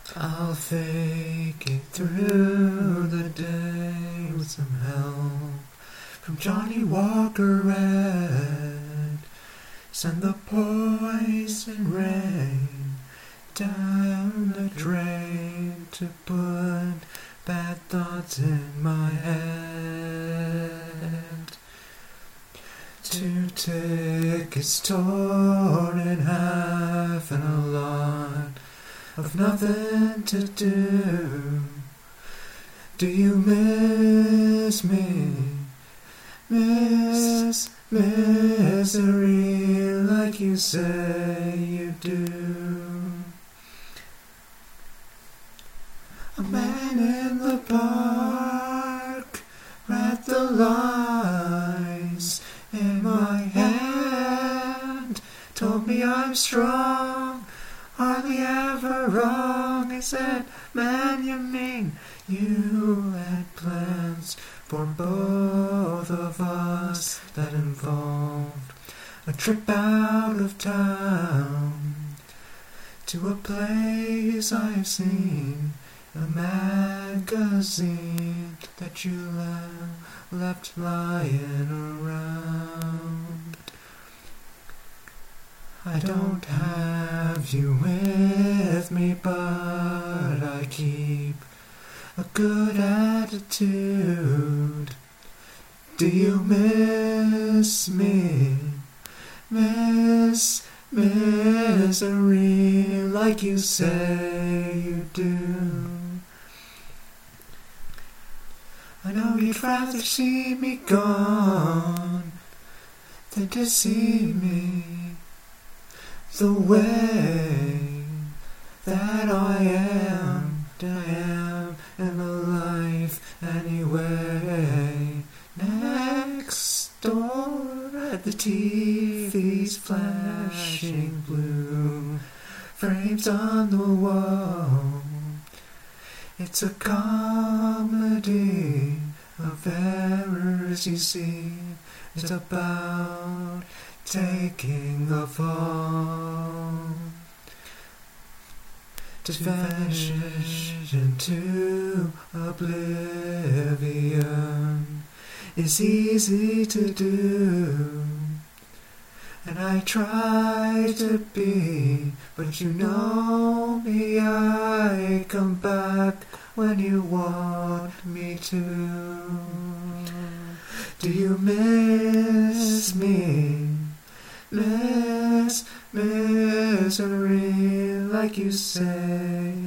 I'll fake it through the day with some help from Johnny Walker Red. Send the poison rain down the drain to put bad thoughts in my head. 2 tickets torn in half and a lot of nothing to do. Do you miss me? Miss misery like you say you do. A man in the park read the lines in my hand, told me I'm strong, hardly ever wrong. He said, man, you mean you had plans for both of us that involved a trip out of town to a place I've seen in a magazine that you left lying around. I don't have you with me, but I keep a good attitude. Do you miss me? Miss misery like you say you do. I know you'd rather see me gone than to see me the way that I am in a life anyway. Next door at the TV's flashing blue, frames on the wall. It's a comedy of errors, you see. It's about taking a fall to vanish into oblivion is easy to do, and I try to be, but you know me, I come back when you want me to. Do you miss me? Miss misery like you say